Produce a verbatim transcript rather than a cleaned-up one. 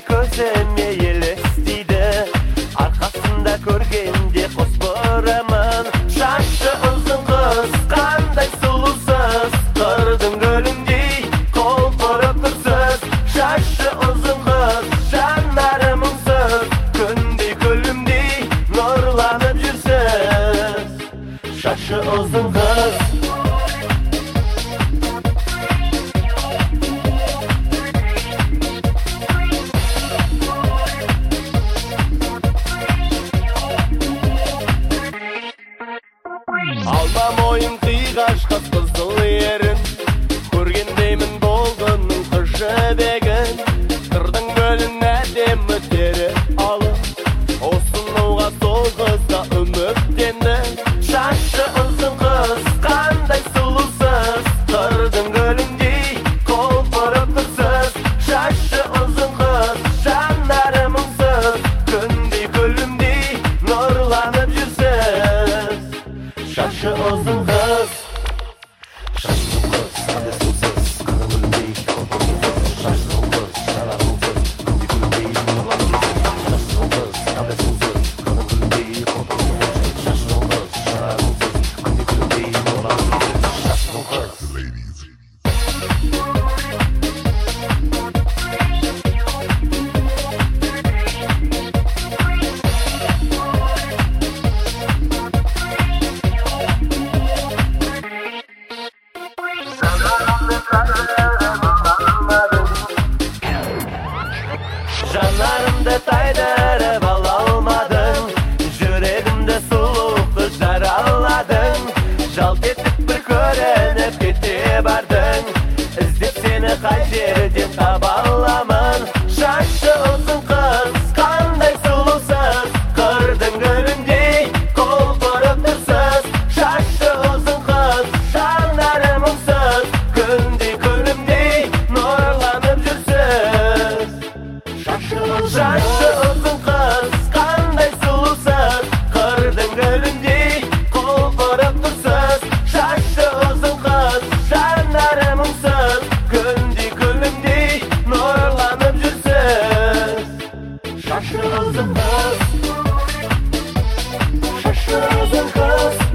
көзіме елестейді, арқасында көргенде қос бұрамын. Шашы ұзын қыз, қандай сұлусыз, қырдың гүліндей құлпырып тұрсыз. Шашы ұзын қыз, жанарымыңсыз, күндей күлімдей нұрланып жүрсіз. Шашы ұзын қыз, алма мойын қиғаш қыз қызыл ерін, көргендеймін болғының қыз жібегін. Қырдың гүлін әдемі тері алып, осынуға сол қызға үміттенді. Шашы ұзын қыз, қандай сұлусыз, қырдың гүліндей құлпырып тұрсыз. Шашы ұзын қыз, жанарымыңсыз, күндей күлімдей нұрланып жүрсіз. Şaşı uzun kız, şaşı kız, hadi susuz, kanı gülümdey, korkusuz. Şaşı kız, şarabımsız, kundi gülümdey, nurlanımsız. Şaşı kız, hadi susuz, kanı gülümdey, korkusuz. Şaşı kız, şarabımsız, kundi gülümdey, nurlanımsız. Şaşı kız. Жанарымды тайдырып ала алмадың, жүрегімді сұлулықты жараладың. Жалт етіп бір көрініп кете бардың, іздеп сені қай жерден таба аламын. Шашы ұзын қыз, қандай сұлусыз, қырдың гүліндей құлпырып тұрсыз. Шашы ұзын қыз, жанарымыңсыз, күндей күлімдей нұрланып жүрсіз. Şaşı uzun kız, qanday сұлусыз, қырдың гүліндей құлпырып тұрсыз. Şaşı uzun kız, жанарымыңсыз, күндей күлімдей нұрланып жүрсіз. Şaşı uzun kız, şaşı uzun kız.